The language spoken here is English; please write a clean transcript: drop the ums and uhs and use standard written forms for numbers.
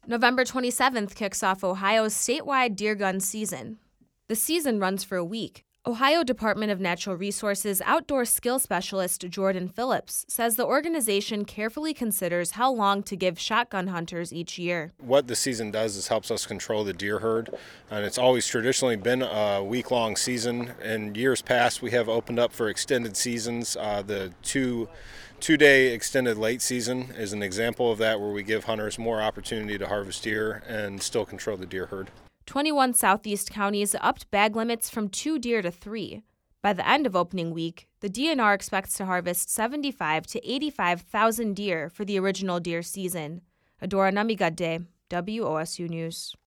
November 27th kicks off Ohio's statewide deer gun season. The season runs for a week. Ohio Department of Natural Resources outdoor skill specialist Jordan Phillips says the organization carefully considers how long to give shotgun hunters each year. What the season does is helps us control the deer herd, and it's always traditionally been a week-long season. In years past, we have opened up for extended seasons. The two-day extended late season is an example of that, where we give hunters more opportunity to harvest deer and still control the deer herd. 21 Southeast counties upped bag limits from 2 deer to 3. By the end of opening week, the DNR expects to harvest 75 to 85,000 deer for the original deer season. Adora Namigade, WOSU News.